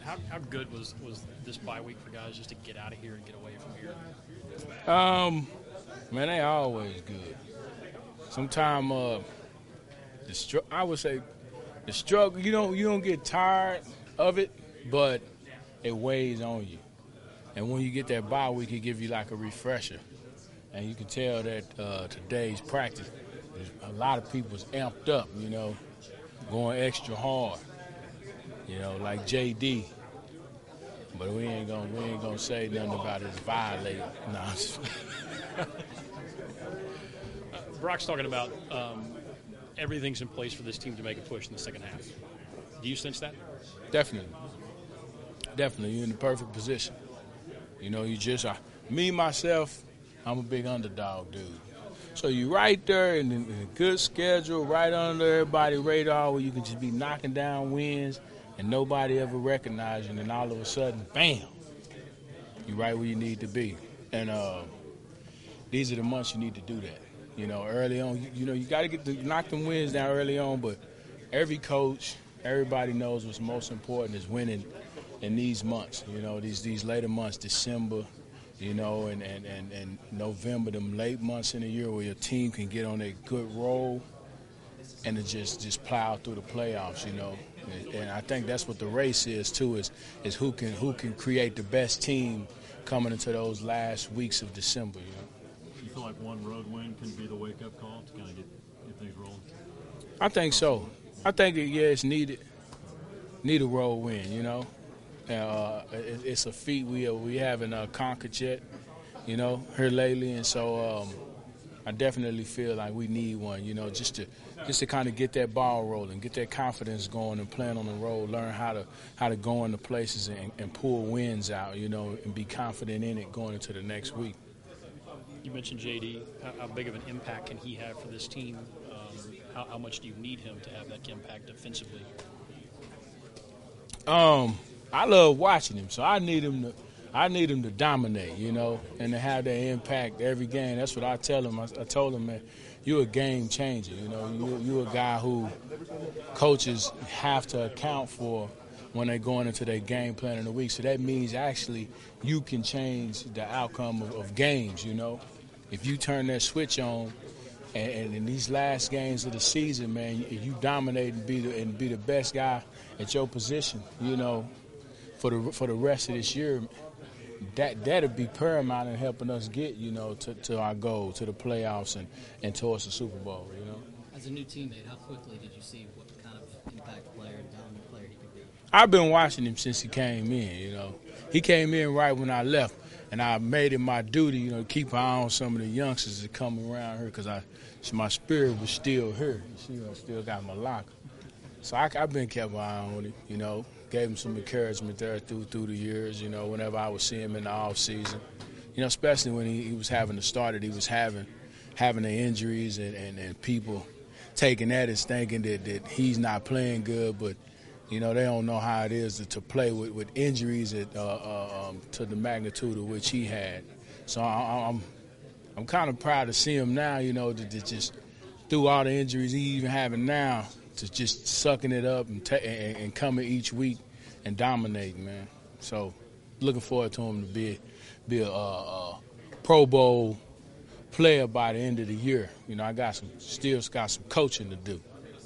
How good was this bye week for guys just to get out of here and get away from here? Man, they always good. Sometimes I would say the struggle. You don't get tired of it, but it weighs on you. And when you get that bye week, it gives you like a refresher. And you can tell that today's practice, a lot of people's amped up. Going extra hard. Like JD. But we ain't gonna say nothing about his violating. No. Brock's talking about everything's in place for this team to make a push in the second half. Do you sense that? Definitely. You're in the perfect position. Me, myself, I'm a big underdog dude. So you're right there in a good schedule, right under everybody's radar where you can just be knocking down wins and nobody ever recognizing, and all of a sudden, bam, you're right where you need to be. And these are the months you need to do that. Early on, you got to knock them wins down early on, but every coach, everybody knows what's most important is winning in these months, these later months, December, and November, them late months in the year where your team can get on a good roll and to just plow through the playoffs, And I think that's what the race is too, is who can create the best team coming into those last weeks of December, You feel like one road win can be the wake-up call to kind of get things rolling? I think so. I think, it's needed. Need a road win, It's a feat we haven't conquered yet, here lately. And so I definitely feel like we need one, just to kind of get that ball rolling, get that confidence going and playing on the road, learn how to go into places and pull wins out, and be confident in it going into the next week. You mentioned JD. How big of an impact can he have for this team? How much do you need him to have that impact defensively? I love watching him, so I need him to dominate, and to have that impact every game. That's what I tell him. I told him, man, you're a game changer. You're a guy who coaches have to account for when they're going into their game plan in the week. So that means actually you can change the outcome of games. If you turn that switch on, and in these last games of the season, man, you dominate and be the best guy at your position, for the rest of this year, that'll be paramount in helping us get, to our goal, to the playoffs and towards the Super Bowl, As a new teammate, how quickly did you see what kind of impact player and dominant player he could be? I've been watching him since he came in, He came in right when I left, and I made it my duty, to keep an eye on some of the youngsters that come around here because my spirit was still here. I still got my locker. So I've been kept an eye on him, Gave him some encouragement there through the years, whenever I would see him in the off season. Especially when he was having the start that he was having the injuries and people taking that as thinking that he's not playing good, but they don't know how it is to play with injuries to the magnitude of which he had. So I'm kind of proud to see him now, that just through all the injuries he even having now, to just sucking it up and coming each week and dominating, man. So looking forward to him to be a Pro Bowl player by the end of the year. I still got some coaching to do.